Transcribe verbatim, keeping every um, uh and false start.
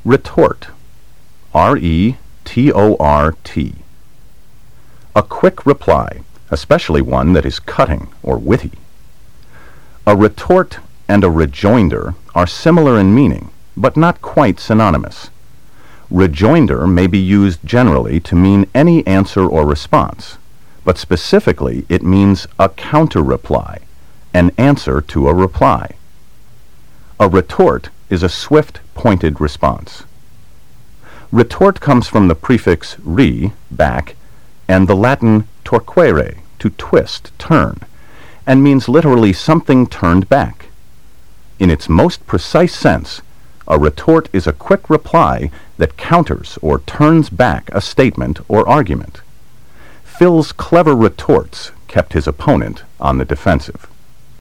Retort. R E T O R T. A quick reply, especially one that is cutting or witty. A retort and a rejoinder are similar in meaning, but not quite synonymous. Rejoinder may be used generally to mean any answer or response, but specifically it means a counter-reply, an answer to a reply. A retort is a swift, pointed response. Retort comes from the prefix re, back, and the Latin torquere, to twist, turn, and means literally something turned back. In its most precise sense, a retort is a quick reply that counters or turns back a statement or argument. Phil's clever retorts kept his opponent on the defensive.